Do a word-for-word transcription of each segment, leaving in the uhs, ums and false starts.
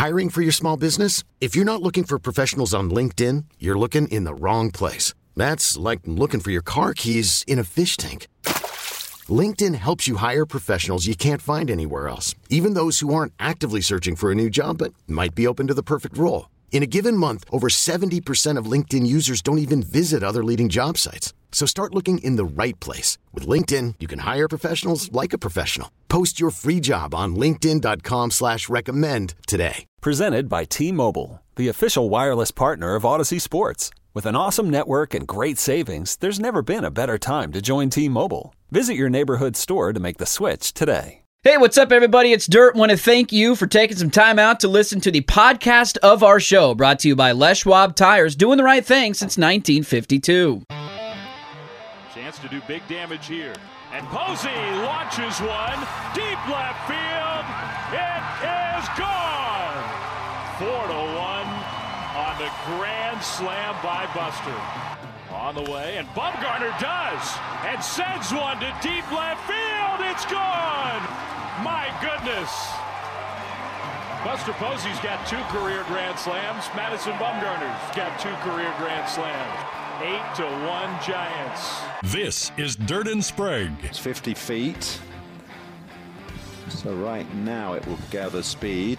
Hiring for your small business? If you're not looking for professionals on LinkedIn, you're looking in the wrong place. That's like looking for your car keys in a fish tank. LinkedIn helps you hire professionals you can't find anywhere else, even those who aren't actively searching for a new job but might be open to the perfect role. In a given month, over seventy percent of LinkedIn users don't even visit other leading job sites. So start looking in the right place. With LinkedIn, you can hire professionals like a professional. Post your free job on linkedin.com slash recommend today. Presented by T-Mobile, the official wireless partner of Odyssey Sports. With an awesome network and great savings, there's never been a better time to join T-Mobile. Visit your neighborhood store to make the switch today. Hey, what's up, everybody? It's Dirt. Want to thank you for taking some time out to listen to the podcast of our show, brought to you by Les Schwab Tires, doing the right thing since nineteen fifty-two. Chance to do big damage here. And Posey launches one. Deep left field. It is gone. Four to one on the grand slam by Buster. On the way, and Bumgarner does. And sends one to deep left field. It's gone. My goodness. Buster Posey's got two career grand slams. Madison Bumgarner's got two career grand slams. Eight to one Giants. This is Dirt and Sprague. It's fifty feet. So right now it will gather speed.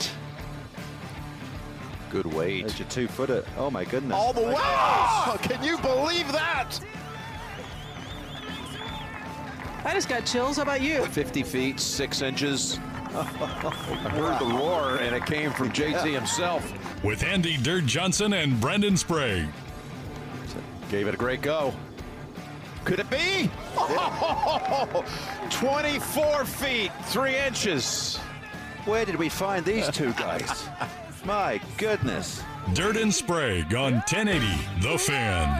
Good weight. There's your two-footer. Oh my goodness. All the way. Oh, can you believe that? I just got chills. How about you? fifty feet, six inches. I heard the roar, and it came from J T himself. With Andy Dirt Johnson and Brendan Sprague. Gave it a great go. Could it be? Oh, twenty-four feet, three inches. Where did we find these two guys? My goodness. Dirt and Sprague on ten eighty The Fan.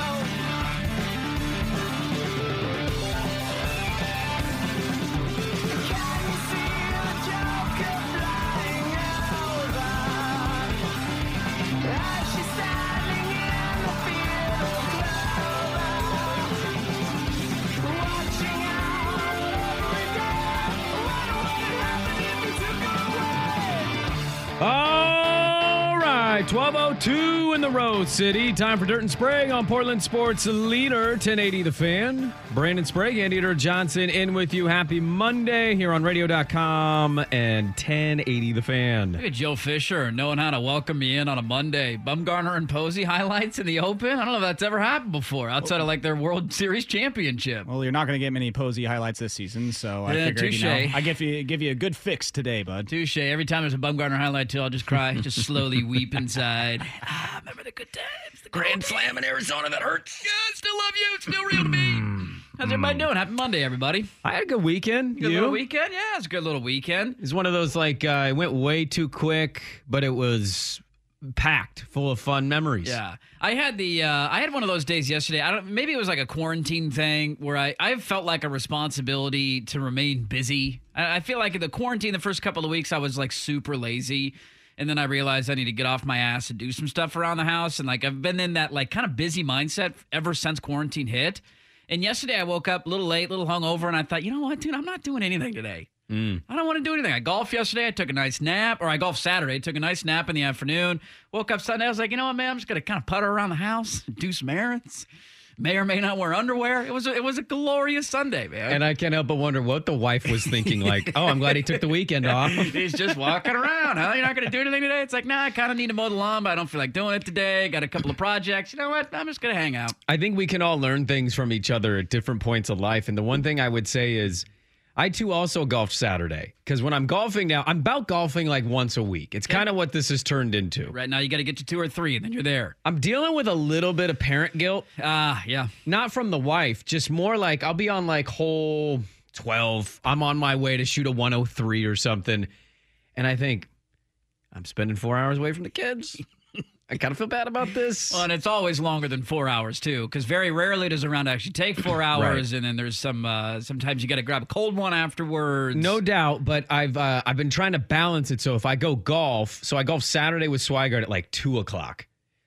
All right, twelve oh two in the Rose City. Time for Dirt and Sprague on Portland Sports Leader, ten eighty The Fan. Brandon Sprague, Andy Dirt Johnson in with you. Happy Monday here on radio dot com and ten eighty The Fan. Look at Joe Fisher knowing how to welcome me in on a Monday. Bumgarner and Posey highlights in the Open. I don't know if that's ever happened before outside of like their World Series championship. Well, you're not going to get many Posey highlights this season, so I Yeah, figured, you know, touche. I give you give you a good fix today, bud. Touche. Every time there's a Bumgarner highlight, too, I'll just cry, just slowly weep inside. Ah, remember the good times, the grand slam in Arizona that hurts. Yeah, still love you. It's still real to me. How's everybody doing? Happy Monday, everybody. I had a good weekend. Good you? little weekend? Yeah, it's a good little weekend. It's one of those, like, uh, it went way too quick, but it was packed full of fun memories. Yeah. I had the uh, I had one of those days yesterday. I don't maybe it was like a quarantine thing where I, I felt like a responsibility to remain busy. I, I feel like in the quarantine the first couple of weeks I was like super lazy. And then I realized I need to get off my ass and do some stuff around the house. And like I've been in that like kind of busy mindset ever since quarantine hit. And yesterday I woke up a little late, a little hungover, and I thought, you know what, dude, I'm not doing anything today. Mm. I don't want to do anything. I golfed yesterday. I took a nice nap, or I golfed Saturday. Took a nice nap in the afternoon. Woke up Sunday. I was like, you know what, man, I'm just going to kind of putter around the house, do some errands. May or may not wear underwear. It was a, it was a glorious Sunday, man. And I can't help but wonder what the wife was thinking. Like, oh, I'm glad he took the weekend off. He's just walking around. Huh? You're not going to do anything today? It's like, nah, I kind of need to mow the lawn, but I don't feel like doing it today. Got a couple of projects. You know what? I'm just going to hang out. I think we can all learn things from each other at different points of life. And the one thing I would say is I, too, also golfed Saturday. Because when I'm golfing now, I'm about golfing like once a week. It's kind of what this has turned into. Right now, you got to get to two or three, and then you're there. I'm dealing with a little bit of parent guilt. Ah, uh, yeah. Not from the wife, just more like I'll be on like hole twelve. I'm on my way to shoot a one oh three or something. And I think, I'm spending four hours away from the kids. I kind of feel bad about this. Well, and it's always longer than four hours, too, because very rarely does a round actually take four hours, right. And then there's some, uh, sometimes you got to grab a cold one afterwards. No doubt, but I've uh, I've been trying to balance it, so if I go golf, so I golf Saturday with Swigert at like two o'clock.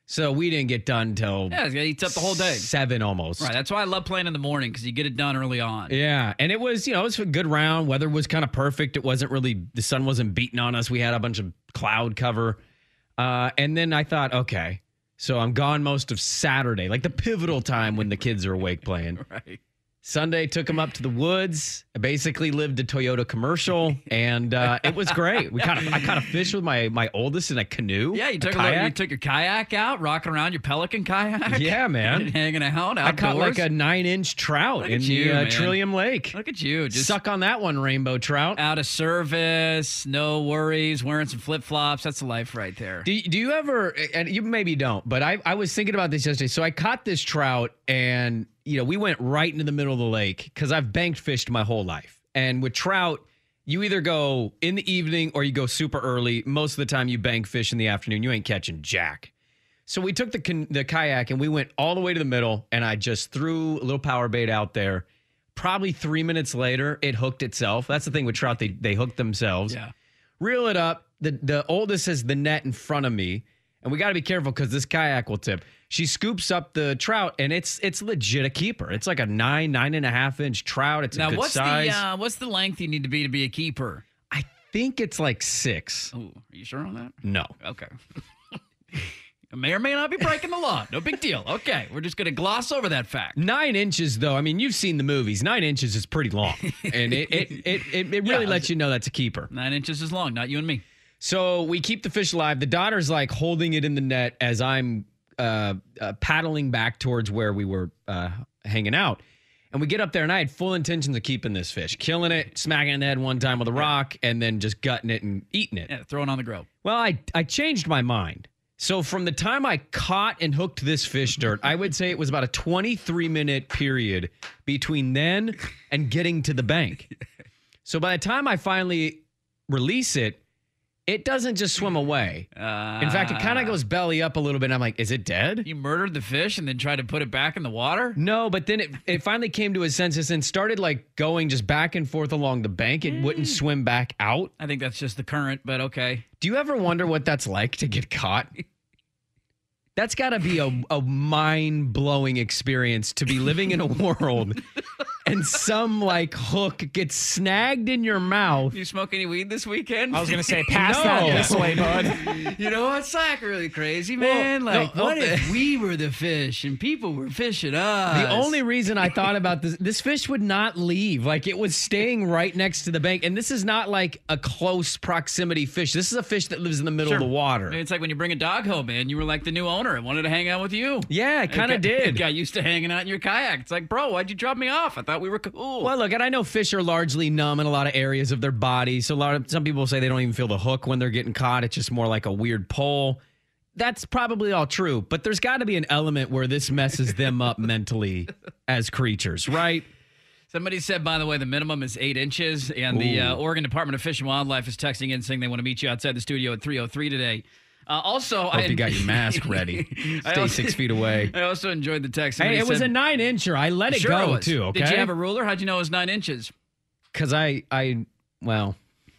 So we didn't get done till Yeah, it eats up the whole day. Seven almost. Right. That's why I love playing in the morning because you get it done early on. Yeah, and it was, you know, it was a good round. Weather was kind of perfect. It wasn't really, the sun wasn't beating on us. We had a bunch of cloud cover. Uh, and then I thought, okay, so I'm gone most of Saturday, like the pivotal time when the kids are awake playing. Right. Sunday, took them up to the woods. I basically lived a Toyota commercial, and uh, it was great. We kind of, I kind of fished with my my oldest in a canoe. Yeah, you took a a little, kayak. you took your kayak out, rocking around your Pelican kayak. Yeah, man, hanging out outdoors. I caught like a nine inch trout Look in at you, the uh, man. Trillium Lake. Look at you, just Suck on that one, rainbow trout. out of service, no worries, wearing some flip flops. That's the life right there. Do, do you ever, and you maybe don't, but I, I was thinking about this yesterday. So I caught this trout, and you know, we went right into the middle of the lake because I've banked fished my whole life. And with trout, you either go in the evening or you go super early. Most of the time you bank fish in the afternoon. You ain't catching jack. So we took the can- the kayak and we went all the way to the middle, and I just threw a little power bait out there. Probably three minutes later, it hooked itself. That's the thing with trout. They, they hook themselves. Yeah. Reel it up. The, the oldest has the net in front of me. And we got to be careful because this kayak will tip. She scoops up the trout, and it's it's legit a keeper. It's like a nine, nine and a half inch trout. It's Now, a good what's size. the uh, what's the length you need to be to be a keeper? I think it's like six. Oh, are you sure on that? No. Okay. I may or may not be breaking the law. No big deal. Okay, we're just going to gloss over that fact. Nine inches, though. I mean, you've seen the movies. Nine inches is pretty long, and it it it, it, it really Yeah, lets you know that's a keeper. Nine inches is long, not you and me. So we keep the fish alive. The daughter's like holding it in the net as I'm uh, uh, paddling back towards where we were uh, hanging out. And we get up there, and I had full intentions of keeping this fish, killing it, smacking it in the head one time with a rock, and then just gutting it and eating it. Yeah, throw it on the grill. Well, I, I changed my mind. So from the time I caught and hooked this fish, Dirt, I would say it was about a twenty-three minute period between then and getting to the bank. So by the time I finally release it, it doesn't just swim away. Uh, In fact, it kind of goes belly up a little bit. And I'm like, is it dead? You murdered the fish and then tried to put it back in the water? No, but then it, it finally came to its senses and started like going just back and forth along the bank. It wouldn't swim back out. I think that's just the current, but okay. Do you ever wonder what that's like to get caught? That's got to be a, a mind-blowing experience to be living in a world and some like hook gets snagged in your mouth. You smoke any weed this weekend? I was going to say, pass No. that this way, bud. You know what's like really crazy, man? Well, like, no, what okay. if we were the fish and people were fishing us? The only reason I thought about this, this fish would not leave. Like it was staying right next to the bank. And this is not like a close proximity fish. This is a fish that lives in the middle Sure. of the water. It's like when you bring a dog home, man. You were like the new owner and wanted to hang out with you. Yeah, it kind got- of did. Got used to hanging out in your kayak. It's like, bro, why'd you drop me off? I thought we were cool. Well, look, and I know fish are largely numb in a lot of areas of their body. So a lot of some people say they don't even feel the hook when they're getting caught. It's just more like a weird pull. That's probably all true, but there's got to be an element where this messes them up mentally as creatures, right? Somebody said, by the way, the minimum is eight inches, and the uh, Ooh. Oregon Department of Fish and Wildlife is texting in saying they want to meet you outside the studio at three oh three today. Uh, also, Hope I you got your mask ready. I Stay also- six feet away. I also enjoyed the text. Hey, Somebody it was said- a nine incher. I let it Sure go was. too. Okay. Did you have a ruler? How'd you know it was nine inches? Because I, I, well,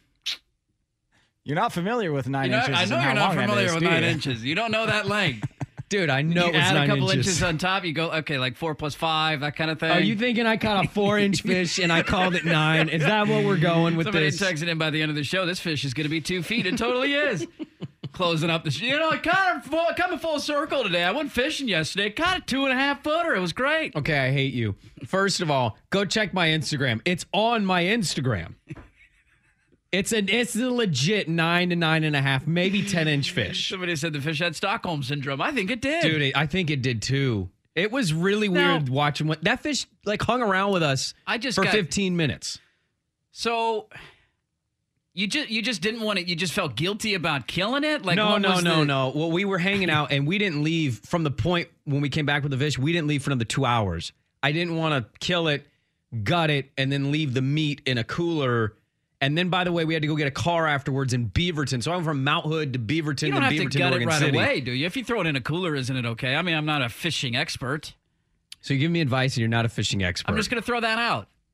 You're not familiar with nine You know, inches. I know and how you're not long that familiar is, with do nine you? inches. You don't know that length. dude, I know you it was add nine a couple inches. inches on top, you go, okay, like four plus five, that kind of thing. Are you thinking I caught a four inch fish and I called it nine? Is that what we're going with Somebody this? texted in by the end of the show, this fish is going to be two feet. It totally is. Closing up the sh- You know, it kind of full, coming full circle today. I went fishing yesterday. Caught a two and a half footer. It was great. Okay, I hate you. First of all, go check my Instagram. It's on my Instagram. It's an it's a legit nine to nine and a half, maybe ten inch fish. Somebody said the fish had Stockholm syndrome. I think it did. Dude, it, I think it did too. It was really Now- weird watching what that fish like hung around with us I just for got- fifteen minutes. So you just you just didn't want it. You just felt guilty about killing it. Like no, what no, was no, the- no. Well, we were hanging out and we didn't leave from the point when we came back with the fish. We didn't leave for another two hours. I didn't want to kill it, gut it, and then leave the meat in a cooler. And then, by the way, we had to go get a car afterwards in Beaverton. So I went from Mount Hood to Beaverton You don't to have Beaverton to gut it Oregon right City. away, do you? If you throw it in a cooler, isn't it okay? I mean, I'm not a fishing expert. So you give me advice and you're not a fishing expert. I'm just going to throw that out.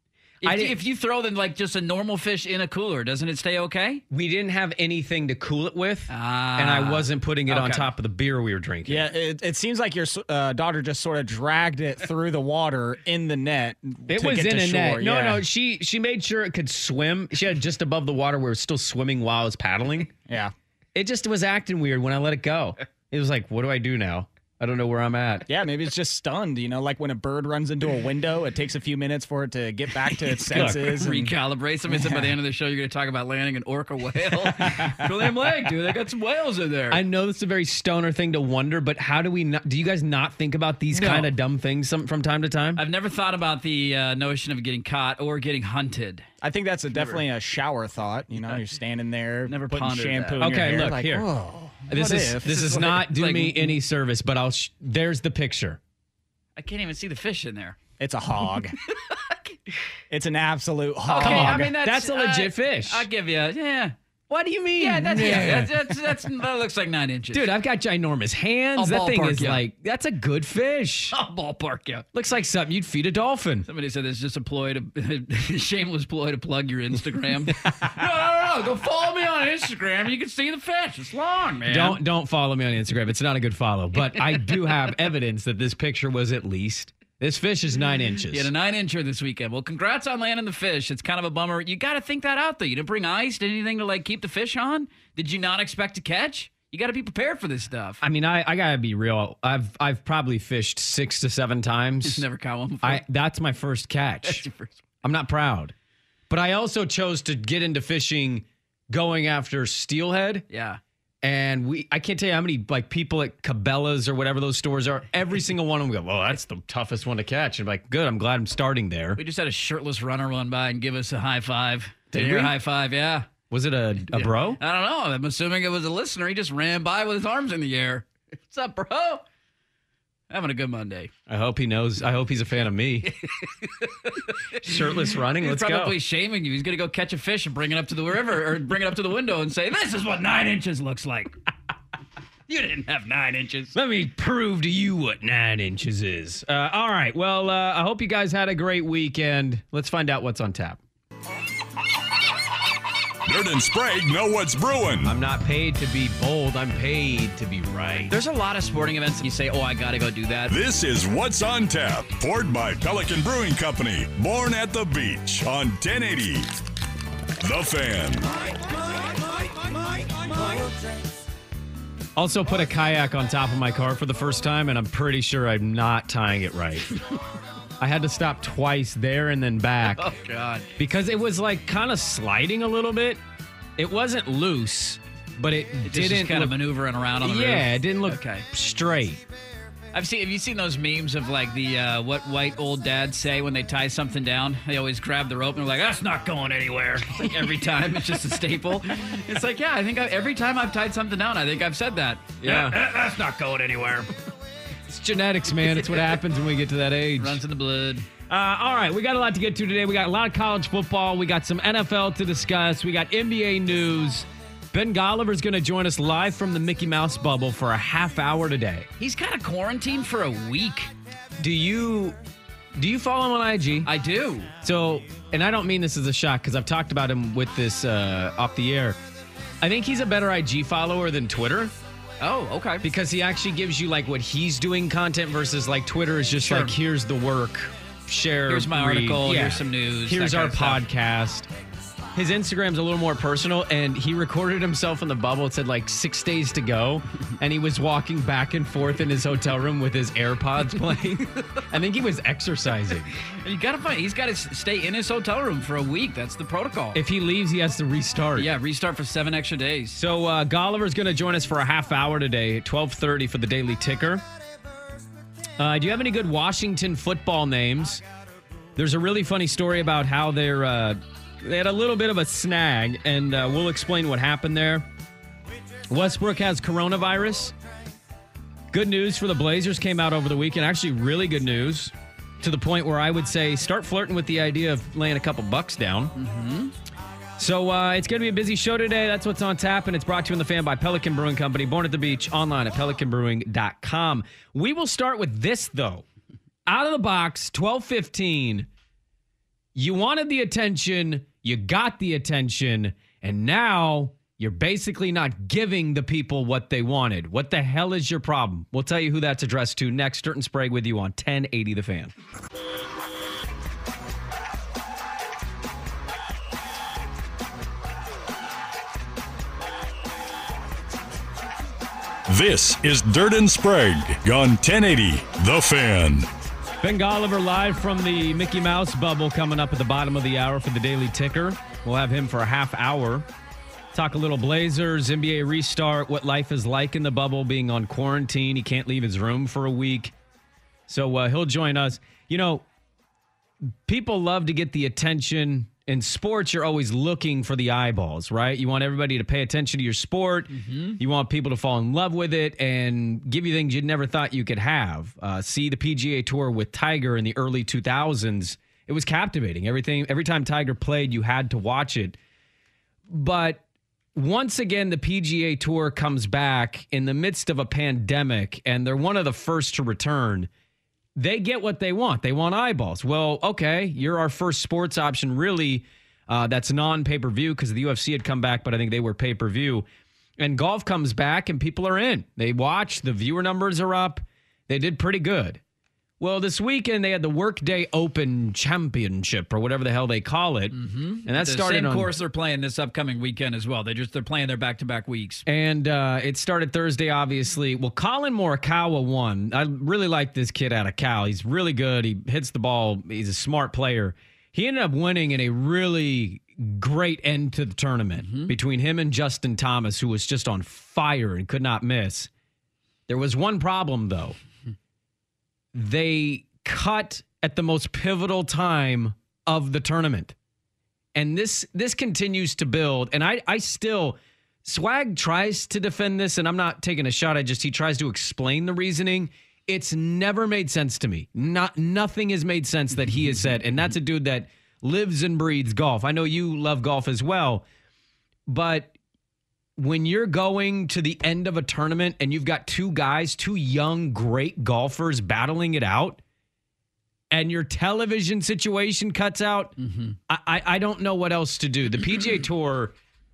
If, I you- didn't- if you throw them like just a normal fish in a cooler, doesn't it stay okay? We didn't have anything to cool it with, Ah, and I wasn't putting it on okay. top of the beer we were drinking. Yeah, it, it seems like your uh, daughter just sort of dragged it through the water in the net. It to was get in to a shore. net. No, yeah. no, she she made sure it could swim. She had it just above the water where it was still swimming while I was paddling. Yeah. It just was acting weird when I let it go. It was like, what do I do now? I don't know where I'm at. Yeah, maybe it's just stunned. You know, like when a bird runs into a window, it takes a few minutes for it to get back to its senses. and- Recalibrate. Somebody said by the end of the show, you're going to talk about landing an orca whale. Trillium Lake, dude. They got some whales in there. I know it's a very stoner thing to wonder, but how do we not? Do you guys not think about these No. kind of dumb things some, from time to time? I've never thought about the uh, notion of getting caught or getting hunted. I think that's a, definitely a shower thought. You know, you're standing there, Never putting pondered shampoo that. in your Okay, hair. look, like, here. Whoa, This what is if? this is like- not do like- me any service, but I'll. Sh- there's the picture. I can't even see the fish in there. It's a hog. It's an absolute hog. Okay, I mean, that's, That's a legit uh, fish. I'll give you, yeah. What do you mean? Yeah, that's, yeah. that's, that's, that's, that looks like nine inches. Dude, I've got ginormous hands. I'll that thing ballpark is you. like that's a good fish. I'll ballpark you. Looks like something you'd feed a dolphin. Somebody said it's just a ploy to shameless ploy to plug your Instagram. no, no, no, go follow me on Instagram. You can see the fish. It's long, man. Don't don't follow me on Instagram. It's not a good follow. But I do have evidence that this picture was at least this fish is nine inches. You had a nine incher this weekend. Well, congrats on landing the fish. It's kind of a bummer. You got to think that out though. You didn't bring ice, did anything to like keep the fish on? Did you not expect to catch? You got to be prepared for this stuff. I mean, I, I gotta be real. I've I've probably fished six to seven times. Never caught one before. I that's my first catch. That's your first one. I'm not proud, but I also chose to get into fishing, going after steelhead. Yeah. And we, I can't tell you how many like people at Cabela's or whatever those stores are. Every single one of them go, "Well, that's the toughest one to catch." And I'm like, good. I'm glad I'm starting there. We just had a shirtless runner run by and give us a high five. Did Your we? high five, yeah. Was it a, a bro? I don't know. I'm assuming it was a listener. He just ran by with his arms in the air. What's up, bro? Having a good Monday. I hope he knows. I hope he's a fan of me. Shirtless running. He's Let's probably go. shaming you. He's going to go catch a fish and bring it up to the river or bring it up to the window and say, this is what nine inches looks like. You didn't have nine inches. Let me prove to you what nine inches is. Uh, all right. Well, uh, I hope you guys had a great weekend. Let's find out what's on tap. Dirt and Sprague know what's brewing. I'm not paid to be bold. I'm paid to be right. There's a lot of sporting events that you say, oh, I got to go do that. This is What's on Tap, poured by Pelican Brewing Company, born at the beach on ten eighty. The Fan. Also put a kayak on top of my car for the first time, and I'm pretty sure I'm not tying it right. I had to stop twice there and then back. Oh, God. Because it was like kind of sliding a little bit. It wasn't loose, but it, It just didn't is kind look, of maneuvering around on the roof. yeah, it didn't look Okay. straight. I've seen. Have you seen those memes of like the uh, what white old dads say when they tie something down? They always grab the rope and they're like, "That's not going anywhere." It's like every time, it's just a staple. It's like, yeah, I think I, every time I've tied something down, I think I've said that. Yeah. "That- that's not going anywhere. It's genetics, man. It's what happens when we get to that age. Runs in the blood. Uh, all right, we got a lot to get to today. We got a lot of college football. We got some N F L to discuss. We got N B A news. Ben Golliver's going to join us live from the Mickey Mouse bubble for a half hour today. He's kind of quarantined for a week. Do you do you follow him on I G? I do. So, and I don't mean this as a shock because I've talked about him with this uh, off the air. I think he's a better I G follower than Twitter. Oh, okay. Because he actually gives you like what he's doing content versus like Twitter is just Sure. like, here's the work, share. Here's my read. article, Yeah. here's some news, Here's that our kind of podcast. His Instagram's a little more personal, and he recorded himself in the bubble. It said like six days to go, and he was walking back and forth in his hotel room with his AirPods playing. I think he was exercising. You got to find. He's got to stay in his hotel room for a week. That's the protocol. If he leaves, he has to restart. Yeah, restart for seven extra days. So uh, Golliver's going to join us for a half hour today, twelve thirty for the Daily Ticker. Uh, do you have any good Washington football names? There's a really funny story about how they're uh, they had a little bit of a snag, and uh, we'll explain what happened there. Westbrook has coronavirus. Good news for the Blazers came out over the weekend. Actually, really good news to the point where I would say start flirting with the idea of laying a couple bucks down. Mm-hmm. So uh, it's going to be a busy show today. That's what's on tap, and it's brought to you in the fan by Pelican Brewing Company, born at the beach, online at pelican brewing dot com. We will start with this, though. Out of the box, twelve fifteen. You wanted the attention, you got the attention, and now you're basically not giving the people what they wanted. What the hell is your problem? We'll tell you who that's addressed to next. Dirt and Sprague with you on ten eighty The Fan. This is Dirt and Sprague on ten eighty The Fan. Ben Golliver live from the Mickey Mouse bubble coming up at the bottom of the hour for the Daily Ticker. We'll have him for a half hour. Talk a little Blazers, N B A restart, what life is like in the bubble, being on quarantine. He can't leave his room for a week. So uh, he'll join us. You know, people love to get the attention. In sports, you're always looking for the eyeballs, right? You want everybody to pay attention to your sport. Mm-hmm. You want people to fall in love with it and give you things you never thought you could have. Uh, see the P G A Tour with Tiger in the early two thousands. It was captivating. Everything, every time Tiger played, you had to watch it. But once again, the P G A Tour comes back in the midst of a pandemic, and they're one of the first to return. They get what they want. They want eyeballs. Well, okay, you're our first sports option, really, uh, that's non-pay-per-view because the U F C had come back, but I think they were pay-per-view. And golf comes back, and people are in. They watch. The viewer numbers are up. They did pretty good. Well, this weekend, they had the Workday Open Championship, or whatever the hell they call it. Mm-hmm. And that the started same on, course they're playing this upcoming weekend as well. They just, they're playing their back-to-back weeks. And uh, it started Thursday, obviously. Well, Colin Morikawa won. I really like this kid out of Cal. He's really good. He hits the ball. He's a smart player. He ended up winning in a really great end to the tournament mm-hmm. between him and Justin Thomas, who was just on fire and could not miss. There was one problem, though. They cut at the most pivotal time of the tournament. And this this continues to build. And I, I still, Swag tries to defend this, and I'm not taking a shot. I just, he tries to explain the reasoning. It's never made sense to me. Not Nothing has made sense that he has said. And that's a dude that lives and breathes golf. I know you love golf as well. But when you're going to the end of a tournament and you've got two guys, two young, great golfers battling it out, and your television situation cuts out, mm-hmm. I, I, I don't know what else to do. The P G A Tour,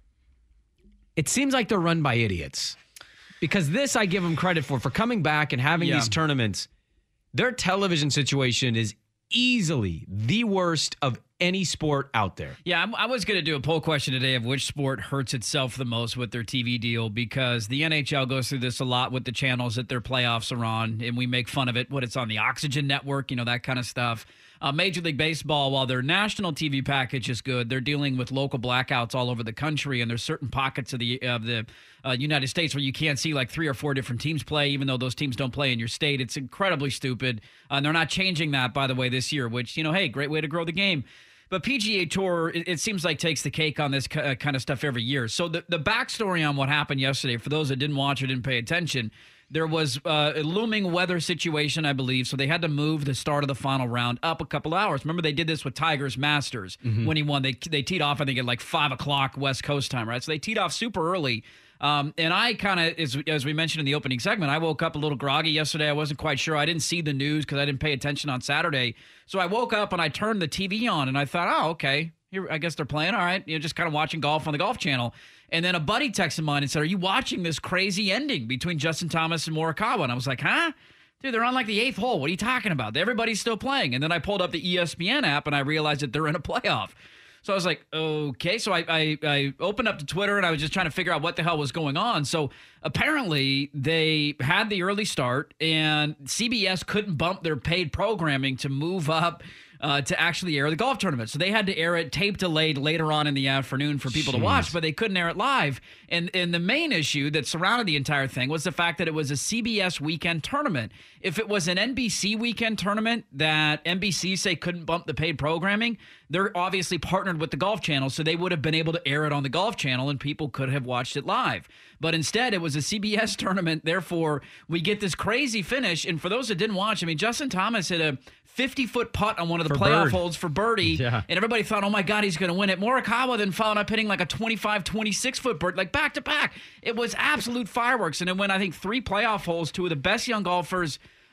it seems like they're run by idiots. Because this I give them credit for, for coming back and having yeah. these tournaments. Their television situation is easily the worst of any sport out there. Yeah, I was going to do a poll question today of which sport hurts itself the most with their T V deal, because the N H L goes through this a lot with the channels that their playoffs are on, and we make fun of it when it's on the Oxygen Network, you know, that kind of stuff. Uh, Major League Baseball, while their national T V package is good, they're dealing with local blackouts all over the country, and there's certain pockets of the of the uh, United States where you can't see like three or four different teams play, even though those teams don't play in your state. It's incredibly stupid, uh, and they're not changing that, by the way, this year, which, you know, hey, great way to grow the game. But P G A Tour, it, it seems like takes the cake on this uh, kind of stuff every year. So the, the backstory on what happened yesterday, for those that didn't watch or didn't pay attention, there was uh, a looming weather situation, I believe, so they had to move the start of the final round up a couple hours. Remember, they did this with Tiger's Masters mm-hmm. when he won. They they teed off, I think, at like five o'clock West Coast time, right? So they teed off super early. Um, and I kind of, as, as we mentioned in the opening segment, I woke up a little groggy yesterday. I wasn't quite sure. I didn't see the news because I didn't pay attention on Saturday. So I woke up and I turned the T V on, and I thought, oh, okay, here, I guess they're playing. All right, you know, just kind of watching golf on the Golf Channel. And then a buddy texted mine and said, are you watching this crazy ending between Justin Thomas and Morikawa? And I was like, huh? Dude, they're on like the eighth hole. What are you talking about? Everybody's still playing. And then I pulled up the E S P N app and I realized that they're in a playoff. So I was like, okay. So I, I, I opened up to Twitter and I was just trying to figure out what the hell was going on. So apparently they had the early start and C B S couldn't bump their paid programming to move up uh, to actually air the golf tournament. So they had to air it tape delayed later on in the afternoon for people Jeez. to watch, but they couldn't air it live. And, and the main issue that surrounded the entire thing was the fact that it was a C B S weekend tournament. If it was an N B C weekend tournament that N B C say couldn't bump the paid programming, they're obviously partnered with the Golf Channel, so they would have been able to air it on the Golf Channel and people could have watched it live. But instead, it was a C B S tournament. Therefore, we get this crazy finish. And for those that didn't watch, I mean, Justin Thomas hit a fifty-foot putt on one of the for playoff bird. holes for birdie. Yeah. And everybody thought, oh, my God, he's going to win it. Morikawa then followed up hitting like a twenty-five, twenty-six-foot bird, like back to back. It was absolute fireworks. And it went, I think, three playoff holes, two of the best young golfers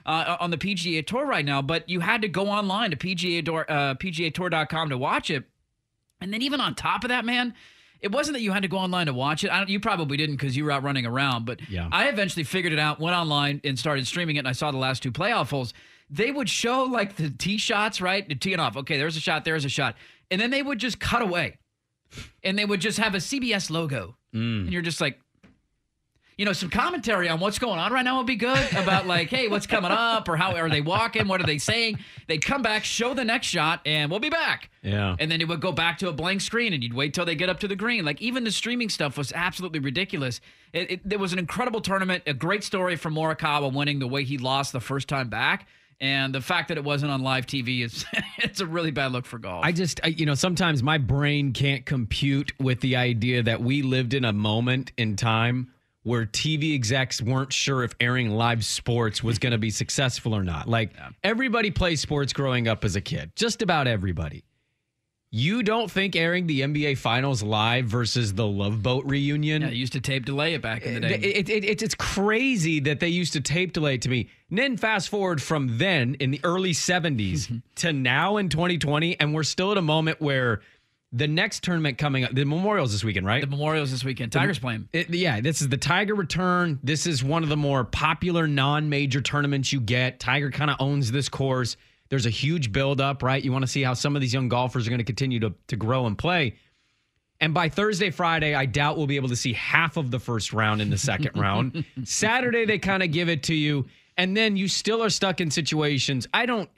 uh, on the P G A Tour right now, but you had to go online to P G A Tour, uh, P G A Tour dot com to watch it. And then even on top of that, man, it wasn't that you had to go online to watch it. I don't, you probably didn't because you were out running around, but yeah. I eventually figured it out, went online and started streaming it, and I saw the last two playoff holes. They would show like the tee shots, right? The teeing off. Okay, there's a shot, there's a shot. And then they would just cut away. And they would just have a C B S logo. Mm. And you're just like, you know, some commentary on what's going on right now would be good about like, hey, what's coming up or how are they walking? What are they saying? They'd come back, show the next shot, and we'll be back. Yeah. And then it would go back to a blank screen, and you'd wait till they get up to the green. Like, even the streaming stuff was absolutely ridiculous. It, it, it was an incredible tournament, a great story for Morikawa winning the way he lost the first time back. And the fact that it wasn't on live T V is it's a really bad look for golf. I just, I, you know, sometimes my brain can't compute with the idea that we lived in a moment in time where T V execs weren't sure if airing live sports was going to be successful or not. Like, yeah. everybody plays sports growing up as a kid. Just about everybody. You don't think airing the N B A Finals live versus the Love Boat reunion? Yeah, they used to tape delay it back in the day. It, it, it, it's crazy that they used to tape delay it to me. And then fast forward from then in the early seventies to now in twenty twenty, and we're still at a moment where the next tournament coming up, the Memorial's this weekend, right? The Memorial's this weekend. Tiger's playing. It, yeah, this is the Tiger return. This is one of the more popular non-major tournaments you get. Tiger kind of owns this course. There's a huge buildup, right? You want to see how some of these young golfers are going to continue to, to grow and play. And by Thursday, Friday, I doubt we'll be able to see half of the first round in the second round. Saturday, they kind of give it to you. And then you still are stuck in situations. I don't,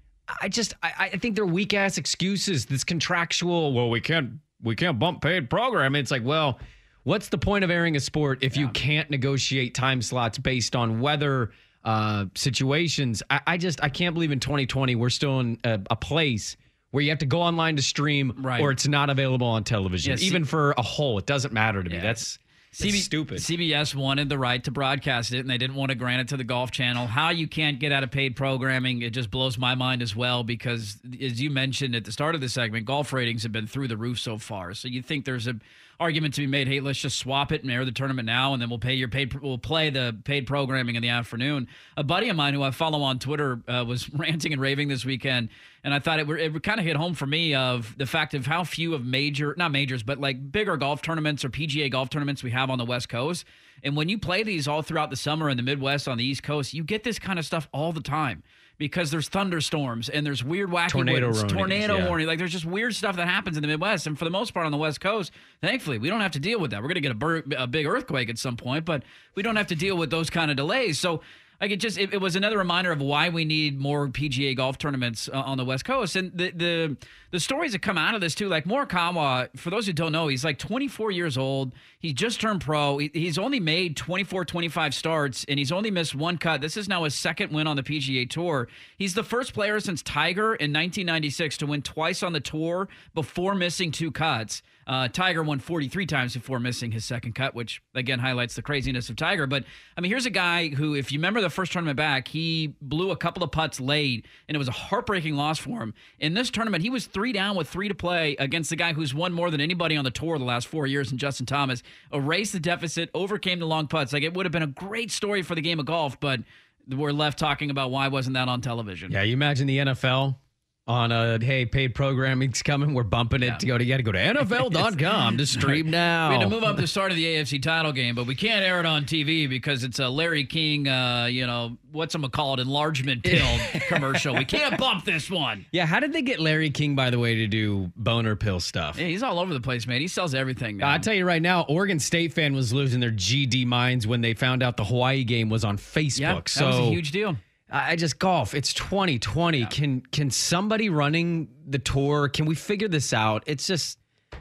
I just, I, I think they're weak ass excuses. This contractual, well, we can't, we can't bump paid program. It's like, well, what's the point of airing a sport if yeah. you can't negotiate time slots based on weather uh, situations? I, I just, I can't believe in twenty twenty we're still in a, a place where you have to go online to stream right. or it's not available on television. Yeah, Even see, for a hole, it doesn't matter to me. Yeah. That's, that's C B, stupid. C B S wanted the right to broadcast it, and they didn't want to grant it to the Golf Channel. How you can't get out of paid programming, it just blows my mind as well, because as you mentioned at the start of the segment, golf ratings have been through the roof so far. So you think there's an argument to be made, hey, let's just swap it and air the tournament now, and then we'll pay your paid, we'll play the paid programming in the afternoon. A buddy of mine who I follow on Twitter uh, was ranting and raving this weekend, and I thought it, it kind of hit home for me of the fact of how few of major, not majors, but like bigger golf tournaments or P G A golf tournaments we have on the West Coast. And when you play these all throughout the summer in the Midwest on the East Coast, you get this kind of stuff all the time. Because there's thunderstorms and there's weird, wacky tornado winds, warnings, tornado yeah. warning. Like, there's just weird stuff that happens in the Midwest. And for the most part on the West Coast, thankfully, we don't have to deal with that. We're going to get a, bur- a big earthquake at some point, but we don't have to deal with those kind of delays. So, like, it just it, it was another reminder of why we need more P G A golf tournaments uh, on the West Coast. And the, the the stories that come out of this too, like Morikawa, for those who don't know, he's like twenty-four years old. He just turned pro. He, he's only made twenty-four, twenty-five starts, and he's only missed one cut. This is now his second win on the P G A Tour. He's the first player since Tiger in nineteen ninety-six to win twice on the tour before missing two cuts. Uh, Tiger won forty-three times before missing his second cut, which, again, highlights the craziness of Tiger. But, I mean, here's a guy who, if you remember the first tournament back, he blew a couple of putts late, and it was a heartbreaking loss for him. In this tournament, he was three down with three to play against the guy who's won more than anybody on the tour the last four years, and Justin Thomas erased the deficit, overcame the long putts. Like, it would have been a great story for the game of golf, but we're left talking about why wasn't that on television. Yeah, you imagine the N F L on a, hey, paid programming's coming, we're bumping it yeah. to go to, you got to go to N F L dot com to stream now. We had to move up the start of the A F C title game, but we can't air it on T V because it's a Larry King, uh, you know, what's I'm gonna call it, enlargement pill commercial. We can't bump this one. Yeah, how did they get Larry King, by the way, to do boner pill stuff? Yeah, he's all over the place, man. He sells everything now. I'll tell you right now, Oregon State fan was losing their G D minds when they found out the Hawaii game was on Facebook. Yeah, that so was a huge deal. I just golf. It's twenty twenty. Yeah. Can can somebody running the tour? Can we figure this out? It's just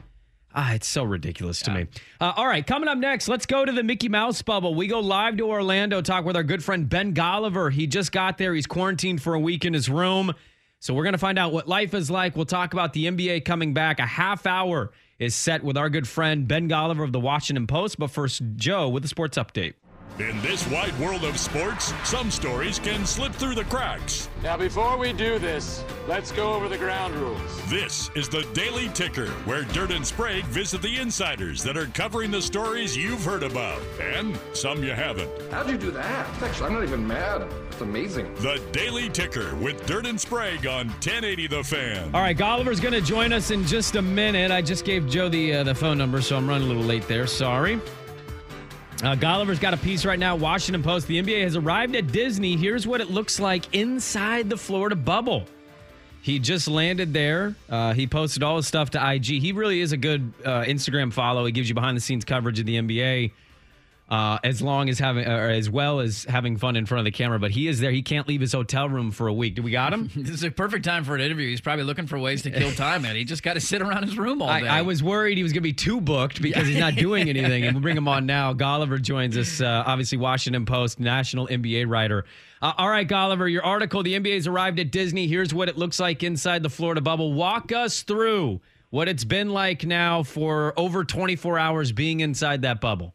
ah, it's so ridiculous yeah. to me. Uh, all right, coming up next, let's go to the Mickey Mouse bubble. We go live to Orlando, talk with our good friend Ben Golliver. He just got there. He's quarantined for a week in his room, so we're gonna find out what life is like. We'll talk about the N B A coming back. A half hour is set with our good friend Ben Golliver of the Washington Post. But first, Joe with the sports update. In this wide world of sports, some stories can slip through the cracks. Now, before we do this, let's go over the ground rules. This is the Daily Ticker, where Dirt and Sprague visit the insiders that are covering the stories you've heard about, and some you haven't. How'd you do that? Actually, I'm not even mad. It's amazing. The Daily Ticker with Dirt and Sprague on ten eighty The Fan. All right, Golliver's going to join us in just a minute. I just gave Joe the uh, the phone number, so I'm running a little late there. Sorry. Uh, Golliver's got a piece right now. Washington Post. The N B A has arrived at Disney. Here's what it looks like inside the Florida bubble. He just landed there. Uh, he posted all his stuff to I G. He really is a good uh, Instagram follow. He gives you behind-the-scenes coverage of the N B A. Uh, as long as having, or as well as having fun in front of the camera, but he is there. He can't leave his hotel room for a week. Do we got him? This is a perfect time for an interview. He's probably looking for ways to kill time, man. He just got to sit around his room all day. I, I was worried he was going to be too booked because he's not doing anything, and we'll bring him on now. Golliver joins us, uh, obviously Washington Post, national N B A writer. Uh, all right, Golliver, your article, the N B A's arrived at Disney. Here's what it looks like inside the Florida bubble. Walk us through what it's been like now for over twenty-four hours being inside that bubble.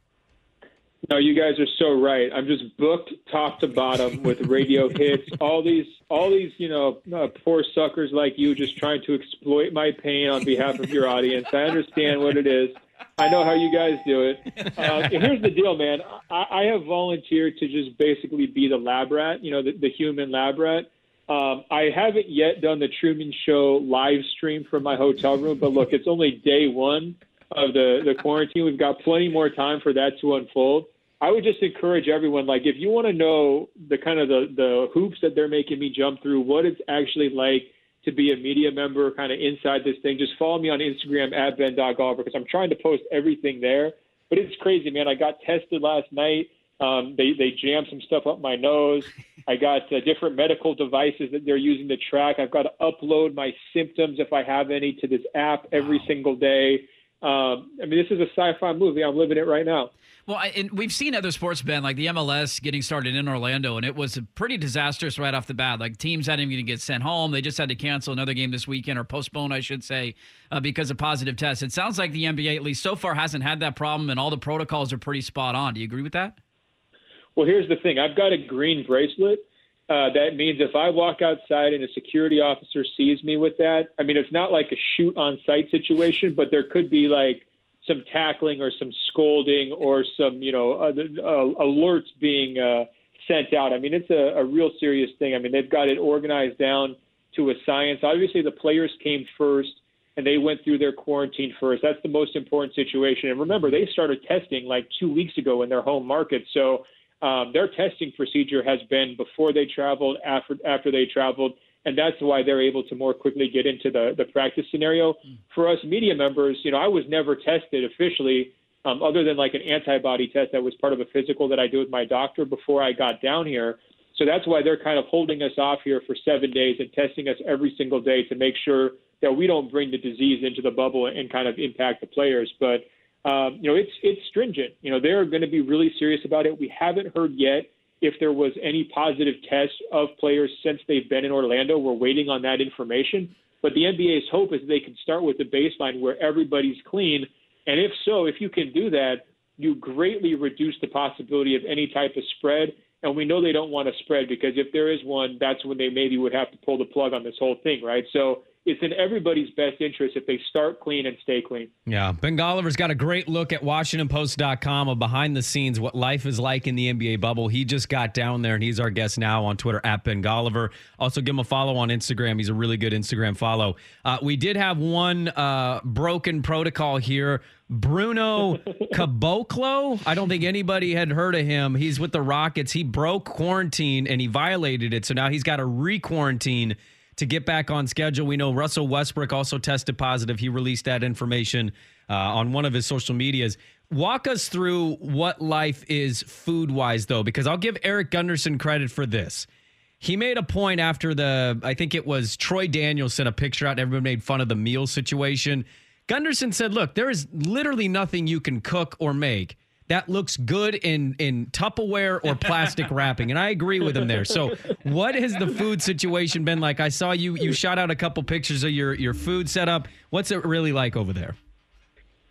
No, you guys are so right. I'm just booked top to bottom with radio hits. All these, all these, you know, uh, poor suckers like you just trying to exploit my pain on behalf of your audience. I understand what it is. I know how you guys do it. Uh, and here's the deal, man. I, I have volunteered to just basically be the lab rat, you know, the, the human lab rat. Um, I haven't yet done the Truman Show live stream from my hotel room, but look, it's only day one of the, the quarantine. We've got plenty more time for that to unfold. I would just encourage everyone, like, if you want to know the kind of the, the hoops that they're making me jump through, what it's actually like to be a media member kind of inside this thing, just follow me on Instagram at Ben dot Golliver because I'm trying to post everything there. But it's crazy, man. I got tested last night. Um, they, they jammed some stuff up my nose. I got uh, different medical devices that they're using to track. I've got to upload my symptoms, if I have any, to this app every wow. single day. Um, I mean, this is a sci-fi movie. I'm living it right now. Well, I, and we've seen other sports, Ben, like the M L S getting started in Orlando, and it was pretty disastrous right off the bat. Like, teams hadn't even get sent home. They just had to cancel another game this weekend, or postpone, I should say, uh, because of positive tests. It sounds like the N B A, at least so far, hasn't had that problem, and all the protocols are pretty spot on. Do you agree with that? Well, here's the thing. I've got a green bracelet. Uh, that means if I walk outside and a security officer sees me with that, I mean, it's not like a shoot-on-sight situation, but there could be, like, some tackling or some scolding or some, you know, uh, uh, alerts being uh, sent out. I mean, it's a, a real serious thing. I mean, they've got it organized down to a science. Obviously, the players came first, and they went through their quarantine first. That's the most important situation. And remember, they started testing like two weeks ago in their home market. So um, their testing procedure has been before they traveled, after after they traveled, and that's why they're able to more quickly get into the, the practice scenario. For us media members, you know, I was never tested officially um, other than like an antibody test that was part of a physical that I did with my doctor before I got down here. So that's why they're kind of holding us off here for seven days and testing us every single day to make sure that we don't bring the disease into the bubble and kind of impact the players. But, um, you know, it's it's stringent. You know, they're going to be really serious about it. We haven't heard yet if there was any positive tests of players since they've been in Orlando. We're waiting on that information. But the N B A's hope is they can start with the baseline where everybody's clean. And if so, if you can do that, you greatly reduce the possibility of any type of spread. And we know they don't want to spread because if there is one, that's when they maybe would have to pull the plug on this whole thing, right? So it's in everybody's best interest if they start clean and stay clean. Yeah, Ben Golliver's got a great look at Washington Post dot com of behind the scenes, what life is like in the N B A bubble. He just got down there, and he's our guest now on Twitter, at Ben Golliver. Also, give him a follow on Instagram. He's a really good Instagram follow. Uh, we did have one uh, broken protocol here. Bruno Caboclo. I don't think anybody had heard of him. He's with the Rockets. He broke quarantine, and he violated it, so now he's got to re-quarantine to get back on schedule. We know Russell Westbrook also tested positive. He released that information uh, on one of his social medias. Walk us through what life is food-wise, though, because I'll give Eric Gunderson credit for this. He made a point after the, I think it was Troy Daniels sent a picture out and everyone made fun of the meal situation. Gunderson said, look, there is literally nothing you can cook or make that looks good in, in Tupperware or plastic wrapping. And I agree with him there. So what has the food situation been like? I saw you you shot out a couple pictures of your, your food setup. What's it really like over there?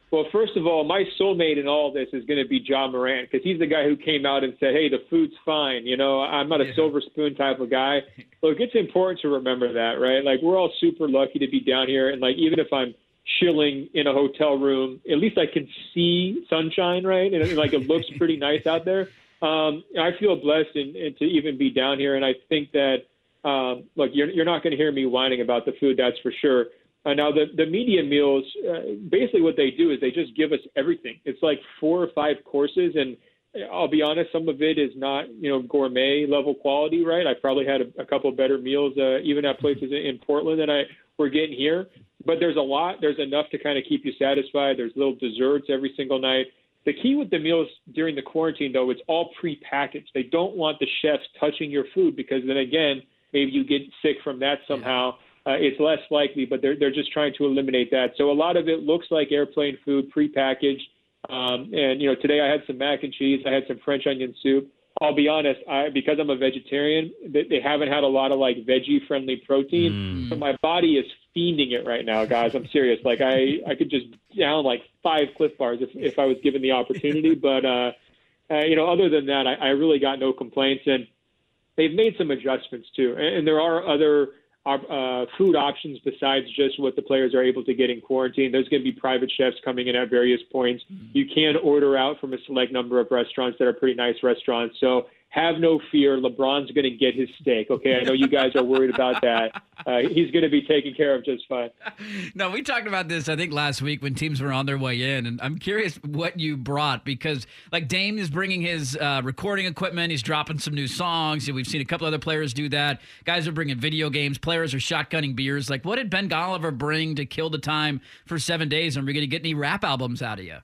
Well, first of all, my soulmate in all this is going to be John Morant because he's the guy who came out and said, hey, the food's fine. You know, I'm not a yeah. silver spoon type of guy. Look, it's important to remember that, right? Like, we're all super lucky to be down here. And, like, even if I'm chilling in a hotel room, at least I can see sunshine, right? And, like, it looks pretty nice out there. Um, I feel blessed and, and to even be down here. And I think that, um, look, you're, you're not going to hear me whining about the food, that's for sure. Uh, now, the, the media meals, uh, basically what they do is they just give us everything. It's like four or five courses, and I'll be honest, some of it is not, you know, gourmet level quality, right? I probably had a, a couple of better meals, uh, even at places in Portland that I we're getting here. But there's a lot. There's enough to kind of keep you satisfied. There's little desserts every single night. The key with the meals during the quarantine, though, it's all prepackaged. They don't want the chefs touching your food because then, again, maybe you get sick from that somehow. Uh, it's less likely, but they're they're just trying to eliminate that. So a lot of it looks like airplane food, prepackaged. Um, and, you know, today I had some mac and cheese. I had some French onion soup. I'll be honest, I, because I'm a vegetarian, they, they haven't had a lot of, like, veggie-friendly protein. Mm. So my body is fiending it right now, guys. I'm serious. Like, I, I could just down, like, five Cliff Bars if, if I was given the opportunity. But, uh, uh, you know, other than that, I, I really got no complaints. And they've made some adjustments, too. And, and there are other – Uh, food options besides just what the players are able to get in quarantine. There's going to be private chefs coming in at various points. You can order out from a select number of restaurants that are pretty nice restaurants. So have no fear. LeBron's going to get his steak. Okay, I know you guys are worried about that. Uh, he's going to be taken care of just fine. No, we talked about this, I think, last week when teams were on their way in, and I'm curious what you brought because, like, Dame is bringing his uh, recording equipment. He's dropping some new songs. We've seen a couple other players do that. Guys are bringing video games. Players are shotgunning beers. Like, what did Ben Golliver bring to kill the time for seven days? Are we going to get any rap albums out of you?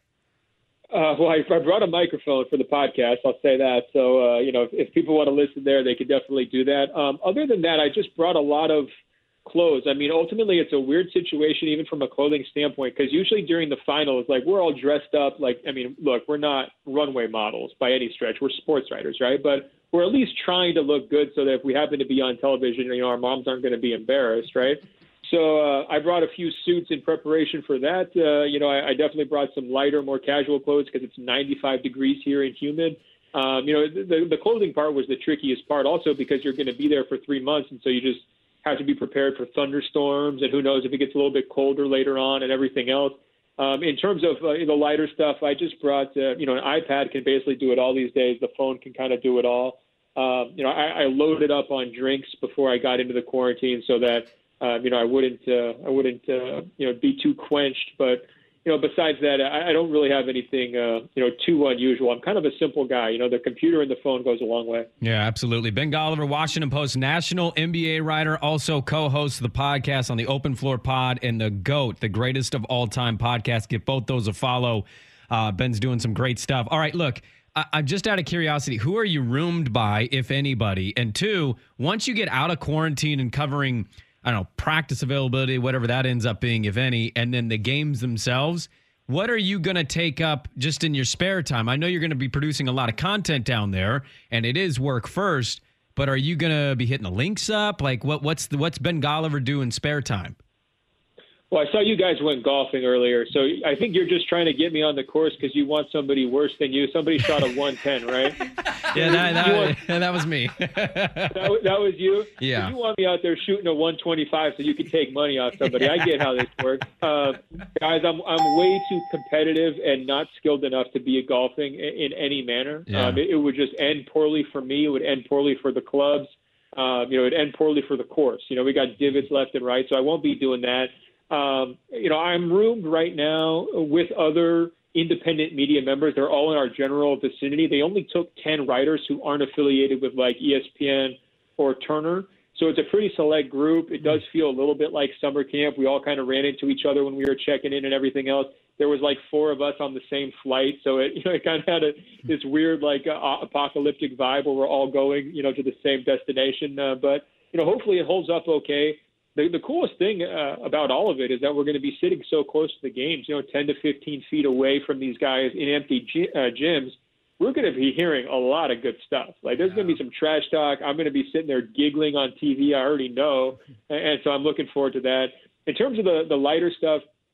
Uh, well, I, I brought a microphone for the podcast. I'll say that. So, uh, you know, if, if people want to listen there, they could definitely do that. Um, other than that, I just brought a lot of clothes. I mean, ultimately, it's a weird situation, even from a clothing standpoint, because usually during the finals, like, we're all dressed up. Like, I mean, look, we're not runway models by any stretch. We're sports writers, right? But we're at least trying to look good so that if we happen to be on television, you know, our moms aren't going to be embarrassed, right? So uh, I brought a few suits in preparation for that. Uh, you know, I, I definitely brought some lighter, more casual clothes because it's ninety-five degrees here and humid. Um, you know, the, the clothing part was the trickiest part also because you're going to be there for three months. And so you just have to be prepared for thunderstorms. And who knows if it gets a little bit colder later on and everything else. Um, in terms of uh, the lighter stuff, I just brought, uh, you know, an iPad can basically do it all these days. The phone can kind of do it all. Um, you know, I, I loaded up on drinks before I got into the quarantine so that, Uh, you know, I wouldn't, uh, I wouldn't, uh, you know, be too quenched. But, you know, besides that, I, I don't really have anything, uh, you know, too unusual. I'm kind of a simple guy. You know, the computer and the phone goes a long way. Yeah, absolutely. Ben Golliver, Washington Post national N B A writer, also co-hosts the podcast on the Open Floor Pod and the GOAT, the greatest of all time podcast. Give both those a follow. Uh, Ben's doing some great stuff. All right, look. I, I'm just out of curiosity. Who are you roomed by, if anybody? And two, once you get out of quarantine and covering, I don't know, practice availability, whatever that ends up being, if any, and then the games themselves, what are you going to take up just in your spare time? I know you're going to be producing a lot of content down there, and it is work first, but are you going to be hitting the links up? Like, what, what's the, what's Ben Golliver do in spare time? Well, I saw you guys went golfing earlier, so I think you're just trying to get me on the course because you want somebody worse than you. Somebody shot a one ten, right? Yeah, that, that, want, that was me. that, that was you? Yeah. You want me out there shooting a one twenty-five so you can take money off somebody. I get how this works. Uh, guys, I'm I'm way too competitive and not skilled enough to be golfing in, in any manner. Yeah. Um, it, it would just end poorly for me. It would end poorly for the clubs. Um, you know, it would end poorly for the course. You know, we got divots left and right, so I won't be doing that. Um, you know, I'm roomed right now with other independent media members. They're all in our general vicinity. They only took ten writers who aren't affiliated with like E S P N or Turner. So it's a pretty select group. It does feel a little bit like summer camp. We all kind of ran into each other when we were checking in and everything else. There was like four of us on the same flight. So it, you know, it kind of had a, this weird like uh, apocalyptic vibe where we're all going, you know, to the same destination. Uh, but, you know, hopefully it holds up okay. The, the coolest thing uh, about all of it is that we're going to be sitting so close to the games, you know, ten to fifteen feet away from these guys in empty gy- uh, gyms. We're going to be hearing a lot of good stuff. Like, there's yeah. going to be some trash talk. I'm going to be sitting there giggling on T V. I already know. And, and so I'm looking forward to that. In terms of the, the lighter stuff,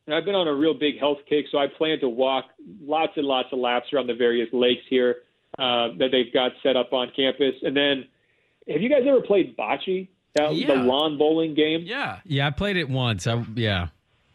And I've been on a real big health kick, so I plan to walk lots and lots of laps around the various lakes here uh, that they've got set up on campus. And then, have you guys ever played bocce? That, yeah. The lawn bowling game? Yeah. Yeah, I played it once. I, yeah.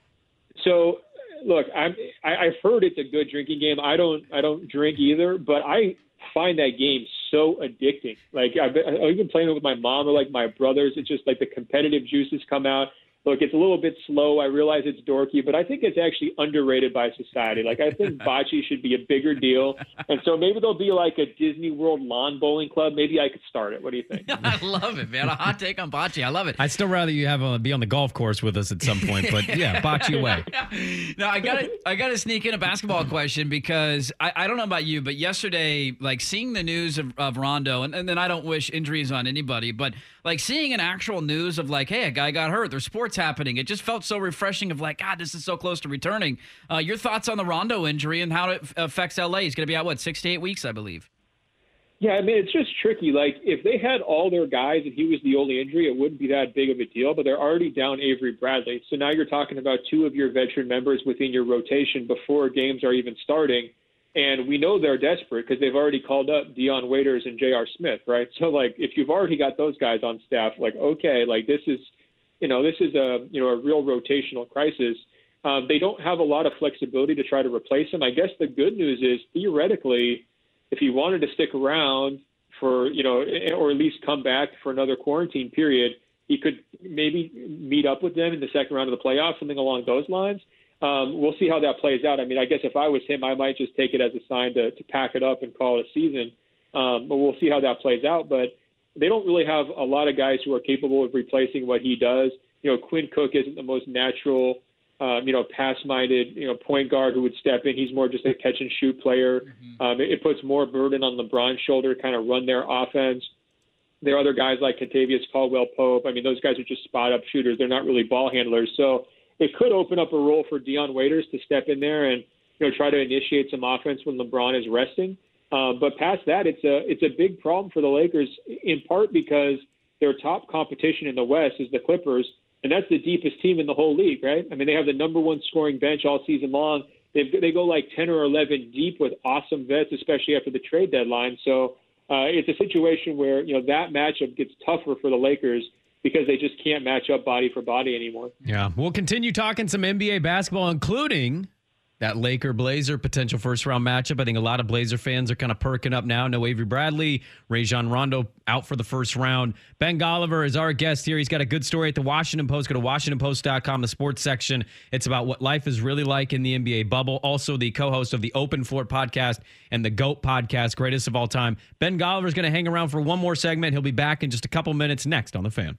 So, look, I'm, I, I've heard it's a good drinking game. I don't I don't drink either, but I find that game so addicting. Like, I've been, I've been playing it with my mom or, like, my brothers. It's just, like, the competitive juices come out. Look, it's a little bit slow. I realize it's dorky, but I think it's actually underrated by society. Like, I think bocce should be a bigger deal. And so maybe there'll be like a Disney World lawn bowling club. Maybe I could start it. What do you think? I love it, man. A hot take on bocce. I love it. I'd still rather you have a, be on the golf course with us at some point, but yeah, bocce away. Now, I got to I got to sneak in a basketball question because I, I don't know about you, but yesterday, like seeing the news of, of Rondo, and, and then I don't wish injuries on anybody, but like seeing an actual news of like, hey, a guy got hurt. There's sports happening. It just felt so refreshing of like, God, this is so close to returning. Uh, your thoughts on the Rondo injury and how it affects L A? He's going to be out, what, six to eight weeks, I believe. Yeah, I mean, it's just tricky. Like, if they had all their guys and he was the only injury, it wouldn't be that big of a deal, but they're already down Avery Bradley. So now you're talking about two of your veteran members within your rotation before games are even starting. And we know they're desperate because they've already called up Dion Waiters and J R. Smith, right? So, like, if you've already got those guys on staff, like, okay, like, this is, you know, this is a, you know, a real rotational crisis. Um, they don't have a lot of flexibility to try to replace him. I guess the good news is, theoretically, if he wanted to stick around for, you know, or at least come back for another quarantine period, he could maybe meet up with them in the second round of the playoffs, something along those lines. Um, we'll see how that plays out. I mean, I guess if I was him, I might just take it as a sign to, to pack it up and call it a season. Um, but we'll see how that plays out. But they don't really have a lot of guys who are capable of replacing what he does. You know, Quinn Cook isn't the most natural, um, you know, pass-minded, you know, point guard who would step in. He's more just a catch-and-shoot player. Mm-hmm. Um, it, it puts more burden on LeBron's shoulder to kind of run their offense. There are other guys like Kentavious Caldwell-Pope. I mean, those guys are just spot-up shooters. They're not really ball handlers. So it could open up a role for Dion Waiters to step in there and, you know, try to initiate some offense when LeBron is resting. Uh, but past that, it's a it's a big problem for the Lakers, in part because their top competition in the West is the Clippers, and that's the deepest team in the whole league, right? I mean, they have the number one scoring bench all season long. They they go like ten or eleven deep with awesome vets, especially after the trade deadline. So uh, it's a situation where, you know, that matchup gets tougher for the Lakers because they just can't match up body for body anymore. Yeah, we'll continue talking some N B A basketball, including that Laker-Blazer potential first-round matchup. I think a lot of Blazer fans are kind of perking up now. No Avery Bradley, Rajon Rondo out for the first round. Ben Golliver is our guest here. He's got a good story at the Washington Post. Go to washington post dot com, the sports section. It's about what life is really like in the N B A bubble. Also the co-host of the Open Floor podcast and the GOAT podcast, greatest of all time. Ben Golliver is going to hang around for one more segment. He'll be back in just a couple minutes next on The Fan.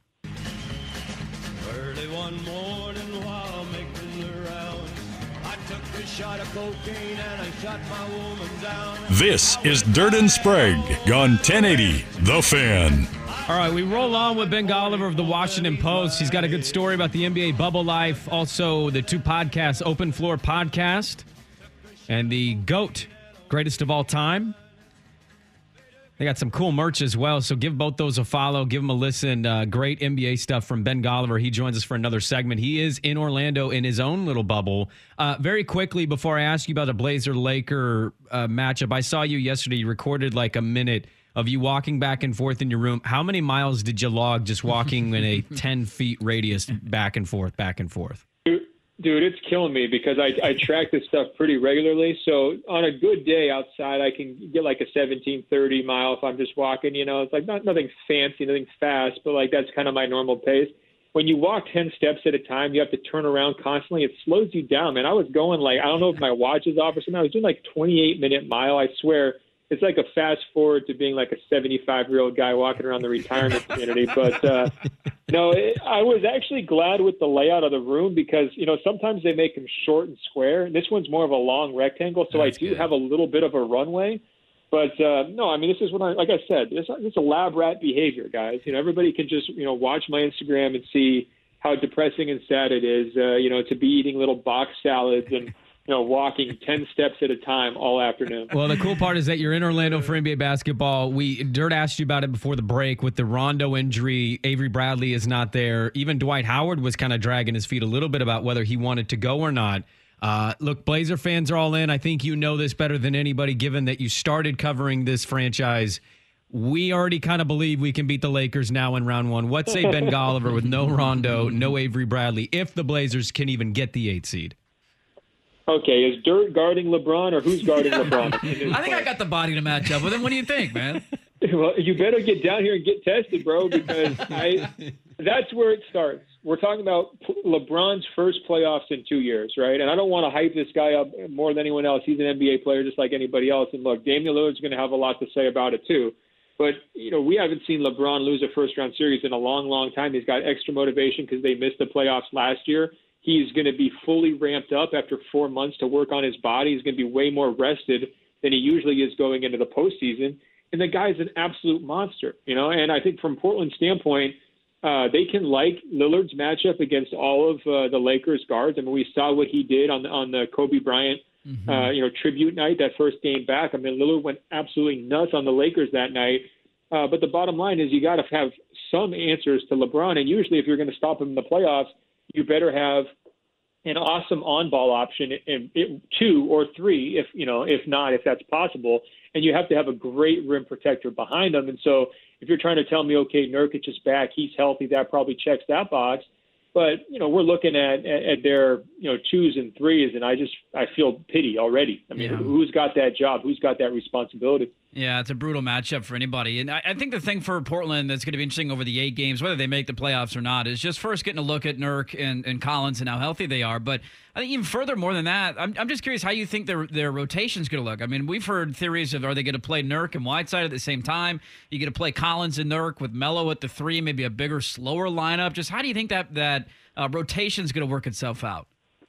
Early one morning while making the rounds, I took a shot of cocaine and I shot my woman down. This is Dirt and Sprague on ten eighty The Fan. All right, we roll on with Ben Golliver of the Washington Post. He's got a good story about the N B A bubble life. Also, the two podcasts, Open Floor podcast and the GOAT, greatest of all time. They got some cool merch as well, so give both those a follow. Give them a listen. Uh, great N B A stuff from Ben Golliver. He joins us for another segment. He is in Orlando in his own little bubble. Uh, very quickly, before I ask you about a Blazer-Laker uh, matchup, I saw you yesterday. You recorded like a minute of you walking back and forth in your room. How many miles did you log just walking in a ten feet radius back and forth, back and forth? Dude, it's killing me because I, I track this stuff pretty regularly. So on a good day outside, I can get like a seventeen, thirty mile if I'm just walking, you know. It's like not nothing fancy, nothing fast, but like that's kind of my normal pace. When you walk ten steps at a time, you have to turn around constantly. It slows you down, man. I was going like, I don't know if my watch is off or something. I was doing like twenty-eight minute mile. I swear it's like a fast forward to being like a seventy-five-year-old guy walking around the retirement community. But, uh, no, it, I was actually glad with the layout of the room because, you know, sometimes they make them short and square. And this one's more of a long rectangle, so That's I do good. have a little bit of a runway. But, uh, no, I mean, this is what I, like I said, this, this is a lab rat behavior, guys. You know, everybody can just, you know, watch my Instagram and see how depressing and sad it is, uh, you know, to be eating little box salads and, you know, walking ten steps at a time all afternoon. Well, the cool part is that you're in Orlando for N B A basketball. We Dirt asked you about it before the break with the Rondo injury. Avery Bradley is not there. Even Dwight Howard was kind of dragging his feet a little bit about whether he wanted to go or not. Uh, look, Blazer fans are all in. I think you know this better than anybody, given that you started covering this franchise. We already kind of believe we can beat the Lakers now in round one. What say Ben Golliver with no Rondo, no Avery Bradley, if the Blazers can even get the eight seed? Okay, is Dirt guarding LeBron or who's guarding LeBron? I think I got the body to match up with him. What do you think, man? Well, you better get down here and get tested, bro, because I, that's where it starts. We're talking about LeBron's first playoffs in two years, right? And I don't want to hype this guy up more than anyone else. He's an N B A player just like anybody else. And look, Damian Lillard's going to have a lot to say about it too. But, you know, we haven't seen LeBron lose a first-round series in a long, long time. He's got extra motivation because they missed the playoffs last year. He's going to be fully ramped up after four months to work on his body. He's going to be way more rested than he usually is going into the postseason. And the guy's an absolute monster, you know. And I think from Portland's standpoint, uh, they can like Lillard's matchup against all of uh, the Lakers guards. I mean, we saw what he did on the, on the Kobe Bryant, mm-hmm. uh, you know, tribute night, that first game back. I mean, Lillard went absolutely nuts on the Lakers that night. Uh, but the bottom line is you got to have some answers to LeBron. And usually if you're going to stop him in the playoffs, you better have an awesome on-ball option, in, in two or three, if you know, if not, if that's possible. And you have to have a great rim protector behind them. And so, if you're trying to tell me, okay, Nurkic is back, he's healthy, that probably checks that box. But you know, we're looking at at, at their you know twos and threes, and I just I feel pity already. I mean, yeah. who's got that job? Who's got that responsibility? Yeah, it's a brutal matchup for anybody. And I, I think the thing for Portland that's going to be interesting over the eight games, whether they make the playoffs or not, is just first getting a look at Nurk and, and Collins and how healthy they are. But I think even further more than that, I'm, I'm just curious how you think their their rotation's going to look. I mean, we've heard theories of are they going to play Nurk and Whiteside at the same time? You going to play Collins and Nurk with Melo at the three, maybe a bigger, slower lineup? Just how do you think that, that uh, rotation's going to work itself out?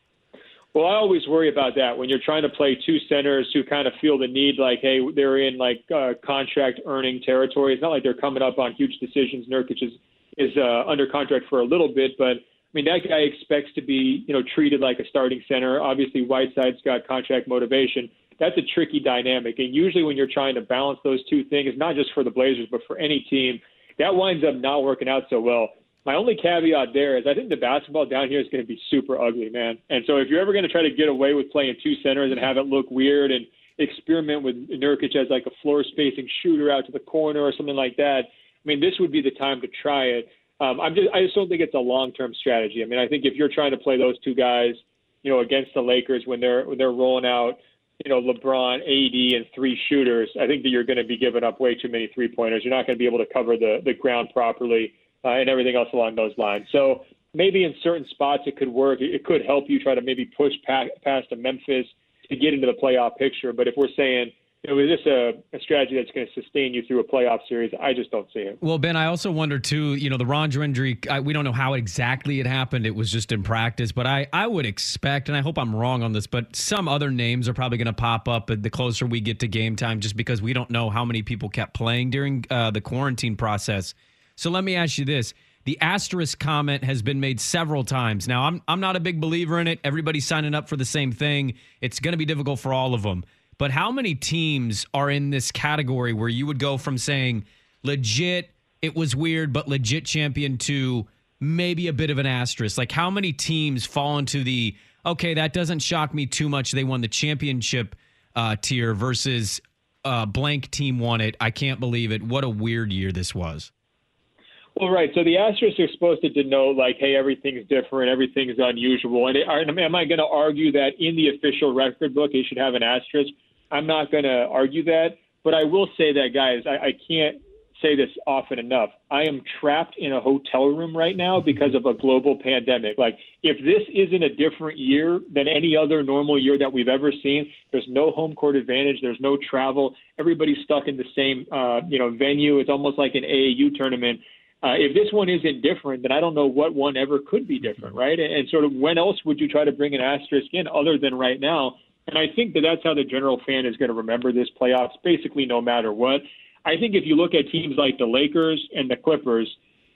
Well, I always worry about that when you're trying to play two centers who kind of feel the need, like, hey, they're in like uh, contract earning territory. It's not like they're coming up on huge decisions. Nurkic is is uh, under contract for a little bit, but I mean that guy expects to be, you know, treated like a starting center. Obviously, Whiteside's got contract motivation. That's a tricky dynamic, and usually when you're trying to balance those two things, not just for the Blazers but for any team, that winds up not working out so well. My only caveat there is I think the basketball down here is going to be super ugly, man. And so if you're ever going to try to get away with playing two centers and have it look weird and experiment with Nurkic as like a floor-spacing shooter out to the corner or something like that, I mean, this would be the time to try it. Um, I'm just, I just don't think it's a long-term strategy. I mean, I think if you're trying to play those two guys, you know, against the Lakers when they're when they're rolling out, you know, LeBron, A D, and three shooters, I think that you're going to be giving up way too many three-pointers. You're not going to be able to cover the the ground properly. Uh, and everything else along those lines. So maybe in certain spots it could work. It could help you try to maybe push past, past a Memphis to get into the playoff picture. But if we're saying, you know, is this a, a strategy that's going to sustain you through a playoff series? I just don't see it. Well, Ben, I also wonder, too, you know, the Rondo injury, I, we don't know how exactly it happened. It was just in practice. But I, I would expect, and I hope I'm wrong on this, but some other names are probably going to pop up the closer we get to game time just because we don't know how many people kept playing during uh, the quarantine process. So let me ask you this. The asterisk comment has been made several times. Now, I'm I'm not a big believer in it. Everybody's signing up for the same thing. It's going to be difficult for all of them. But how many teams are in this category where you would go from saying legit, it was weird, but legit champion to maybe a bit of an asterisk? Like how many teams fall into the, okay, that doesn't shock me too much. They won the championship uh, tier versus uh, blank team won it. I can't believe it. What a weird year this was. Well, right. So the asterisks are supposed to denote like, hey, everything's different, everything's unusual. And it, am I going to argue that in the official record book it should have an asterisk? I'm not going to argue that. But I will say that, guys, I, I can't say this often enough. I am trapped in a hotel room right now because of a global pandemic. Like, if this isn't a different year than any other normal year that we've ever seen, there's no home court advantage, there's no travel, everybody's stuck in the same, uh, you know, venue. It's almost like an A A U tournament. Uh, if this one isn't different, then I don't know what one ever could be different, right? And, and sort of when else would you try to bring an asterisk in other than right now? And I think that that's how the general fan is going to remember this playoffs, basically no matter what. I think if you look at teams like the Lakers and the Clippers,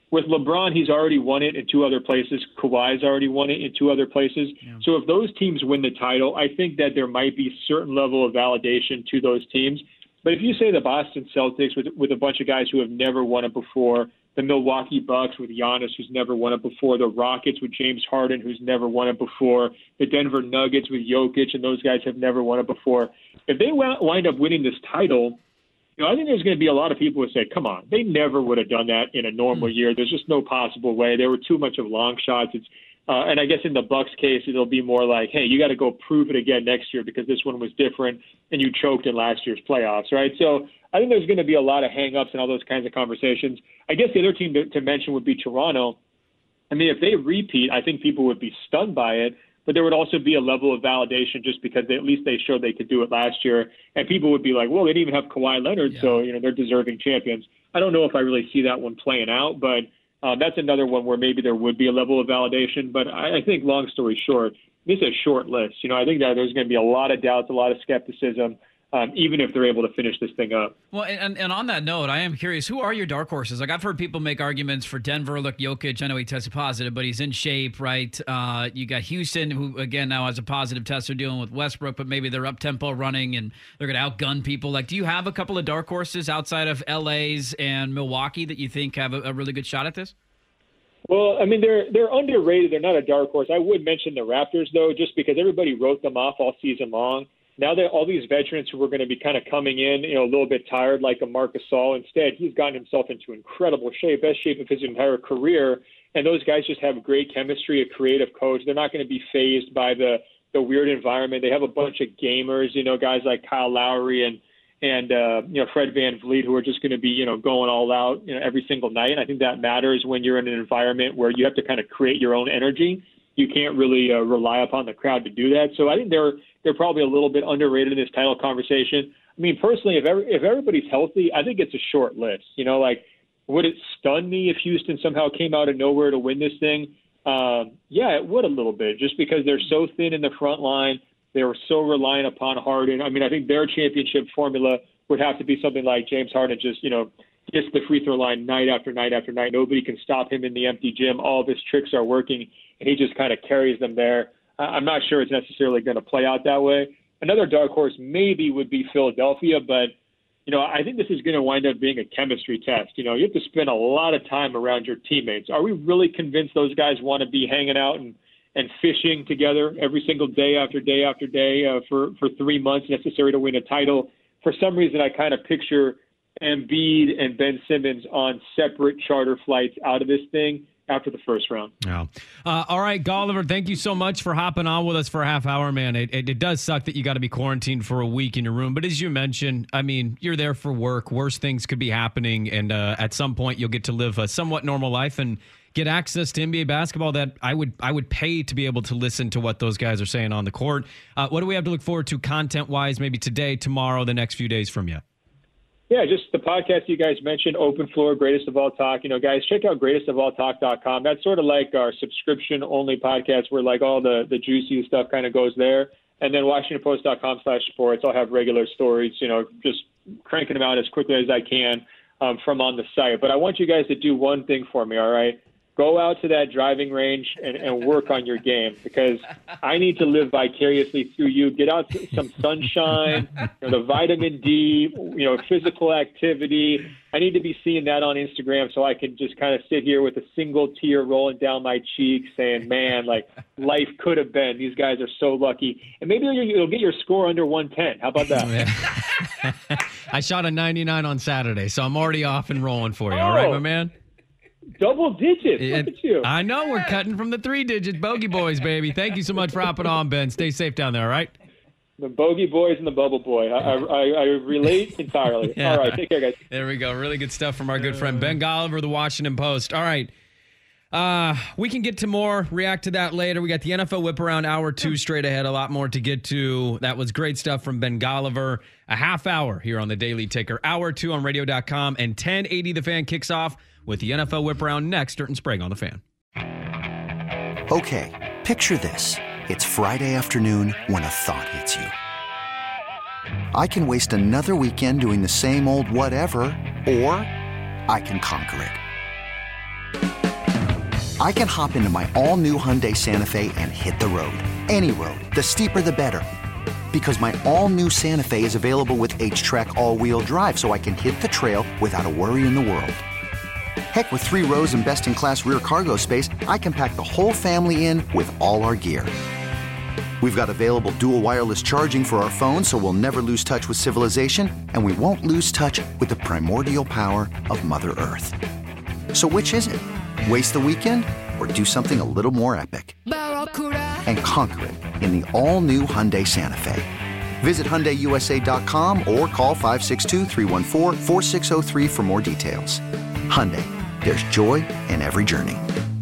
with LeBron, he's already won it in two other places. Kawhi's already won it in two other places. Yeah. So if those teams win the title, I think that there might be a certain level of validation to those teams. But if you say the Boston Celtics with with a bunch of guys who have never won it before, the Milwaukee Bucks with Giannis, who's never won it before, the Rockets with James Harden, who's never won it before, the Denver Nuggets with Jokic, and those guys have never won it before. If they wind up winning this title, you know, I think there's going to be a lot of people who say, come on, they never would have done that in a normal mm-hmm. year. There's just no possible way. There were too much of long shots. It's, uh, and I guess in the Bucks case, it'll be more like, hey, you got to go prove it again next year because this one was different and you choked in last year's playoffs, right? So I think there's going to be a lot of hang-ups and all those kinds of conversations. I guess the other team to, to mention would be Toronto. I mean, if they repeat, I think people would be stunned by it, but there would also be a level of validation just because they, at least they showed they could do it last year. And people would be like, well, they didn't even have Kawhi Leonard, yeah. so, you know, they're deserving champions. I don't know if I really see that one playing out, but uh, that's another one where maybe there would be a level of validation. But I, I think, long story short, this is a short list. You know, I think that there's going to be a lot of doubts, a lot of skepticism. Um, even if they're able to finish this thing up. Well, and, and on that note, I am curious, who are your dark horses? Like, I've heard people make arguments for Denver. Look, Jokic, I know he tested positive, but he's in shape, right? Uh, you got Houston, who, again, now has a positive test. They're dealing with Westbrook, but maybe they're up-tempo running, and they're going to outgun people. Like, do you have a couple of dark horses outside of L A's and Milwaukee that you think have a, a really good shot at this? Well, I mean, they're they're underrated. They're not a dark horse. I would mention the Raptors, though, just because everybody wrote them off all season long. Now that all these veterans who were going to be kind of coming in, you know, a little bit tired, like a Marc Gasol, instead he's gotten himself into incredible shape, best shape of his entire career. And those guys just have great chemistry, a creative coach. They're not going to be fazed by the the weird environment. They have a bunch of gamers, you know, guys like Kyle Lowry and and uh, you know Fred VanVleet, who are just going to be, you know, going all out, you know, every single night. And I think that matters when you're in an environment where you have to kind of create your own energy. You can't really uh, rely upon the crowd to do that. So I think they're they're probably a little bit underrated in this title conversation. I mean, personally, if every, if everybody's healthy, I think it's a short list. You know, like, would it stun me if Houston somehow came out of nowhere to win this thing? Um, yeah, it would a little bit, just because they're so thin in the front line. They were so reliant upon Harden. I mean, I think their championship formula would have to be something like James Harden just, you know, gets the free throw line night after night after night. Nobody can stop him in the empty gym. All of his tricks are working, and he just kind of carries them there. I'm not sure it's necessarily going to play out that way. Another dark horse maybe would be Philadelphia, but, you know, I think this is going to wind up being a chemistry test. You know, you have to spend a lot of time around your teammates. Are we really convinced those guys want to be hanging out and, and fishing together every single day after day after day uh, for, for three months necessary to win a title? For some reason, I kind of picture Embiid and Ben Simmons on separate charter flights out of this thing after the first round. Yeah. Uh, all right, Golliver, thank you so much for hopping on with us for a half hour, man. It, it, it does suck that you got to be quarantined for a week in your room. But as you mentioned, I mean, you're there for work. Worse things could be happening. And uh, at some point, you'll get to live a somewhat normal life and get access to N B A basketball that I would I would pay to be able to listen to what those guys are saying on the court. Uh, what do we have to look forward to content-wise, maybe today, tomorrow, the next few days from you? Yeah, just the podcast you guys mentioned, Open Floor, Greatest of All Talk. You know, guys, check out greatest of all talk dot com. That's sort of like our subscription-only podcast where, like, all the, the juicy stuff kind of goes there. And then Washington Post dot com slash sports. I'll have regular stories, you know, just cranking them out as quickly as I can um, from on the site. But I want you guys to do one thing for me, all right? Go out to that driving range and, and work on your game, because I need to live vicariously through you. Get out some sunshine, you know, the vitamin D, you know, physical activity. I need to be seeing that on Instagram so I can just kind of sit here with a single tear rolling down my cheek saying, man, like, life could have been. These guys are so lucky. And maybe you'll get your score under one ten. How about that? I shot a ninety-nine on Saturday, so I'm already off and rolling for you. Oh. All right, my man? Double digits. It, Look at you. I know. We're cutting from the three digits. Bogey boys, baby. Thank you so much for hopping on, Ben. Stay safe down there, all right? The Bogey boys and the Bubble boy. I, I, I relate entirely. Yeah. All right. Take care, guys. There we go. Really good stuff from our good friend Ben Golliver, the Washington Post. All right. Uh, we can get to more, react to that later. We got the N F L Whip Around hour two straight ahead. A lot more to get to. That was great stuff from Ben Golliver. A half hour here on the Daily Ticker. Hour two on radio dot com. And ten eighty The Fan kicks off with the N F L Whip Around next. Dirt and Sprague on The Fan. Okay, picture this. It's Friday afternoon when a thought hits you. I can waste another weekend doing the same old whatever, or I can conquer it. I can hop into my all-new Hyundai Santa Fe and hit the road. Any road. The steeper, the better. Because my all-new Santa Fe is available with H-Track all-wheel drive, so I can hit the trail without a worry in the world. Heck, with three rows and best-in-class rear cargo space, I can pack the whole family in with all our gear. We've got available dual wireless charging for our phones, so we'll never lose touch with civilization, and we won't lose touch with the primordial power of Mother Earth. So which is it? Waste the weekend or do something a little more epic? And conquer it in the all-new Hyundai Santa Fe. Visit Hyundai U S A dot com or call five six two, three one four, four six zero three for more details. Hyundai, there's joy in every journey.